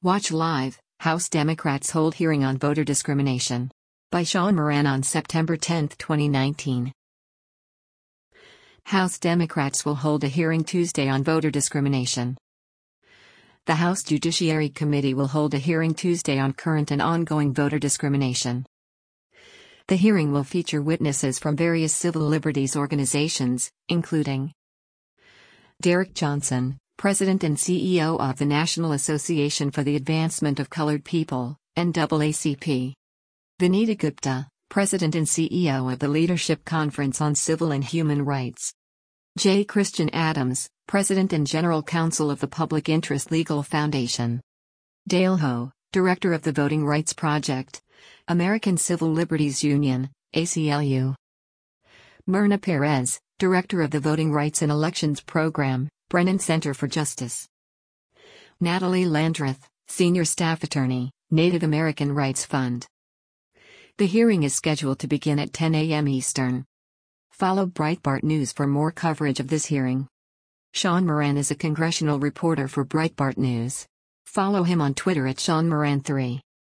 Watch live, House Democrats hold hearing on voter discrimination. By Sean Moran on September 10, 2019. House Democrats will hold a hearing Tuesday on voter discrimination. The House Judiciary Committee will hold a hearing Tuesday on current and ongoing voter discrimination. The hearing will feature witnesses from various civil liberties organizations, including Derek Johnson, President and CEO of the National Association for the Advancement of Colored People, NAACP. Vinita Gupta, President and CEO of the Leadership Conference on Civil and Human Rights. J. Christian Adams, President and General Counsel of the Public Interest Legal Foundation. Dale Ho, Director of the Voting Rights Project, American Civil Liberties Union, ACLU. Myrna Perez, Director of the Voting Rights and Elections Program, Brennan Center for Justice. Natalie Landreth, Senior Staff Attorney, Native American Rights Fund. The hearing is scheduled to begin at 10 a.m. Eastern. Follow Breitbart News for more coverage of this hearing. Sean Moran is a congressional reporter for Breitbart News. Follow him on Twitter at SeanMoran3.